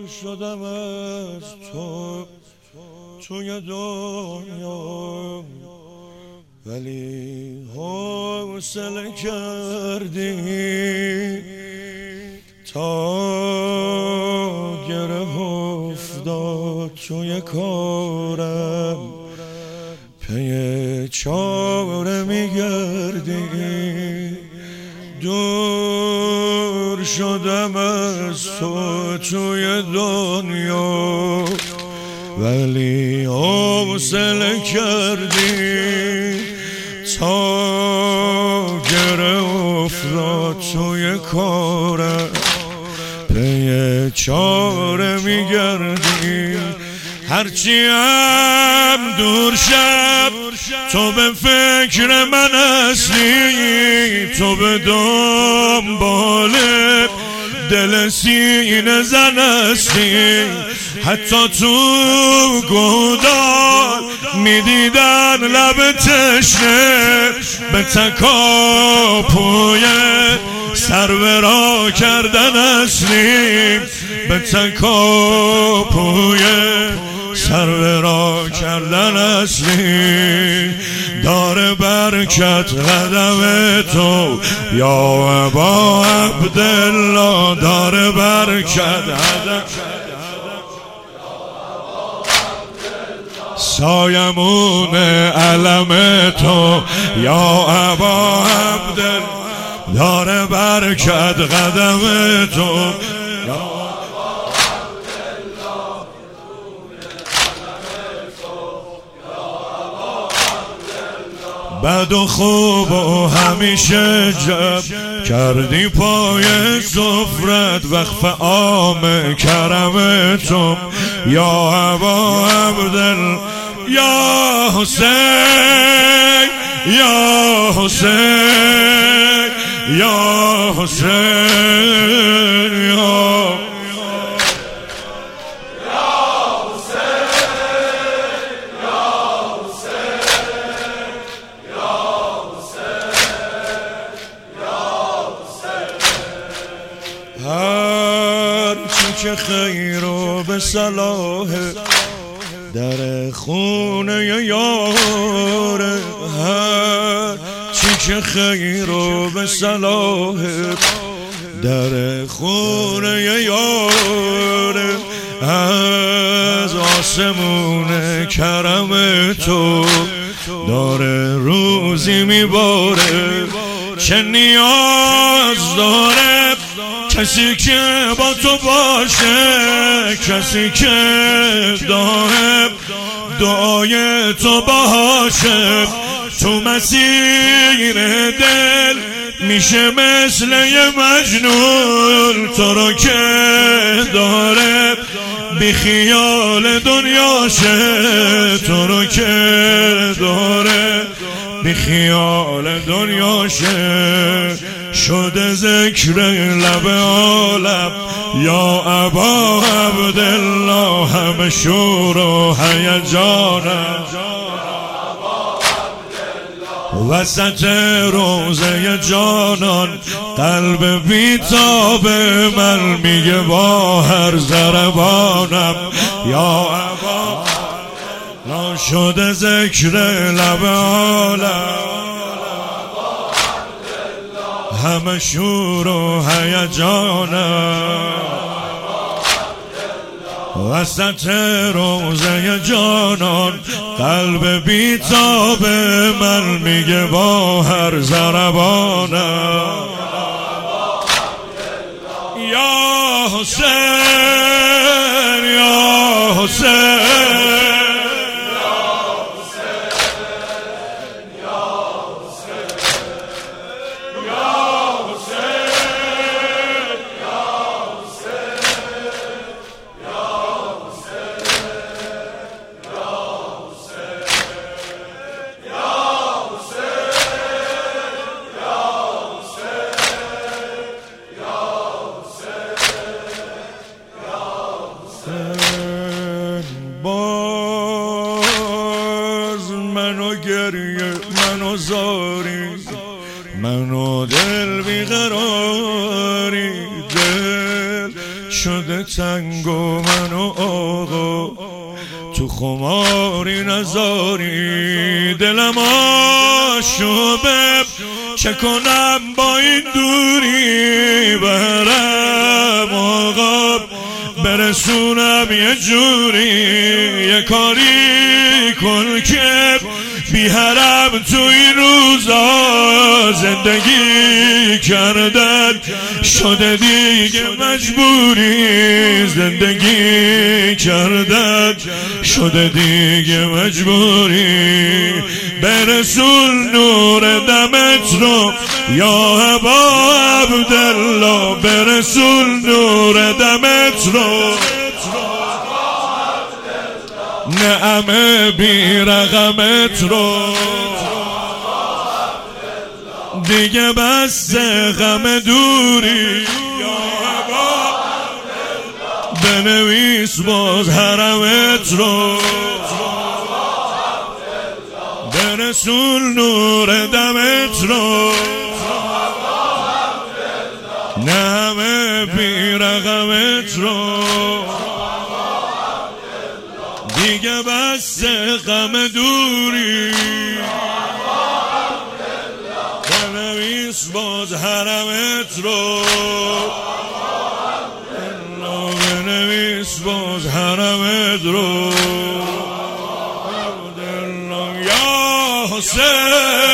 شدم از تو توی دنیا، ولی حوصله کردی تا گره افتاد توی کارم، پی چاره میگردی. دور شدم از تو توی دنیا، ولی حوصله کردی تا گره افتاد توی کارم، پی چاره میگردی. هرچی هم دور شب تو به فکر من هستی، تو به دنبال دل سینه زن هستی. حتی تو گودال میدیدن لب تشنه به تکاپوی سر به راه کردن هستی، به تکاپوی سر به راه کردن هستی. داره برکت قدم تو یا ابا عبدالله، داره برکت قدم سایمون علم تو یا ابا عبدالله، داره برکت قدم تو بد و خوب و همیشه جب کردی پای سفرت، وقف عام کرم تو یا ابا عبدالله. یا حسین یا حسین یا حسین یا هرچی که خیر و به صلاح در خونه یاره، هرچی که خیر و به صلاح در خونه یاره، از آسمون کرم تو داره روزی میباره. چه نیاز داره کسی که با تو باشه، کسی که داره دعای تو باشه. تو مسیر دل میشه مثل یه مجنون، تو رو که داره بی خیال دنیاشه، تو رو که داره بی خیال دنیاشه. شده ذکر لب عالم یا ابا عبدالله، همه شور و هیجانم وسط روزه جانان. قلب بیتاب من میگه با هر ضربانم یا ابا لا، شده ذکر لب عالم همه شور و هیجانم وسط روزه جانان. قلب بیتاب من میگه با هر ضربانم یا حسین یا حسین باز منو گریه منو زاری منو دل بیقراری دل شده تنگ و من و آقا تو خماری نذاری دلم آشوبه چه کنم با این دوری برم آقا برسونم یه جوری یه کاری کن که بیهرم تو این روزا زندگی کردن شده دیگه مجبوری زندگی کردن شده دیگه مجبوری برسون نور دمت رو یا ابا عبدالله برسون نور دمت رو نعمه بی رقمت رو دیگه بس غم دوری یا ابا بنویس باز حرمت رو برسون نور دمت رو نعمه بی رقمت رو دیگه بس غم دوری بنویس باز حرمت رو بنویس باز حرمت رو یا حسین